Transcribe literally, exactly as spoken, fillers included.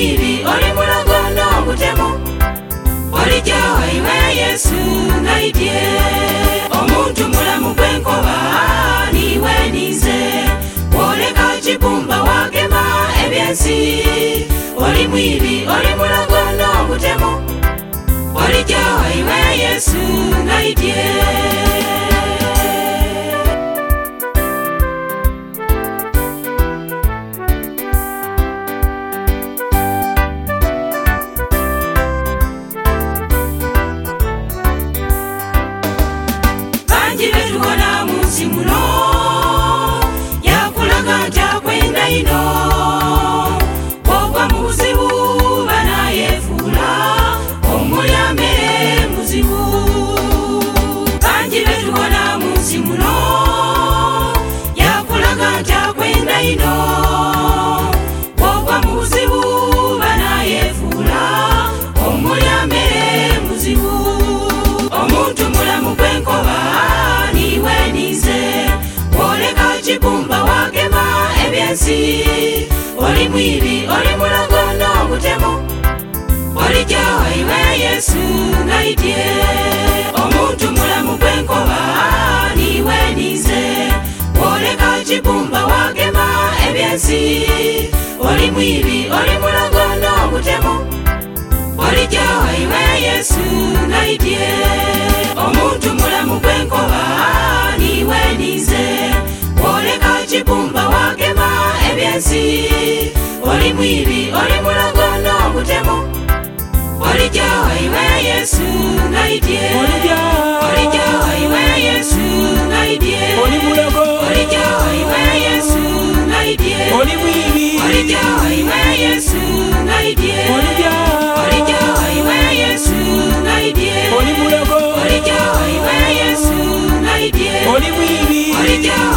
mwiri oli mulago n'obutemu olijjawa iwe Yesu ngayitye omuntu mulamu gwenkoba niwe nize woleka kibumba wagema ebyensi oli mwiri oli mulago n'obutemu olijjawa iwe Yesu ngayitye muno yakulaga ntakwenda ino bwogwa mu buzibu banayefula omulyambere muzibu bangi betubona mu nsi muno yakulaga ntakwenda ino bwogwa mu buzibu banayefula omulyambere muzibu omuntu mulamu gwenkoba niwe nize woleka kibumba wagema ebyensi oli mwiri oli mulago n'obutemu olijjawa iwe Yesu ngayitye omuntu mulamu gwenkoba niwe nize woleka kibumba wagema ebyensi oli mwiri oli mulago n'obutemu olijjawa iwe Yesu ngayitye omuntu mulamu gwenkoba niwe nize woleka kibumba wagema ebyensi oli mwiri oli mulago n'obutemu olijjawa iwe Yesu ngayitye olijjawa iwe Yesu ngayitye olijjawa iwe Yesu ngayitye oli mwiri olijjawa iwe Yesu ngayitye olijjawa iwe Yesu ngayitye oli mulago olijjawa iwe Yesu ngayitye oli mwiri olijjawa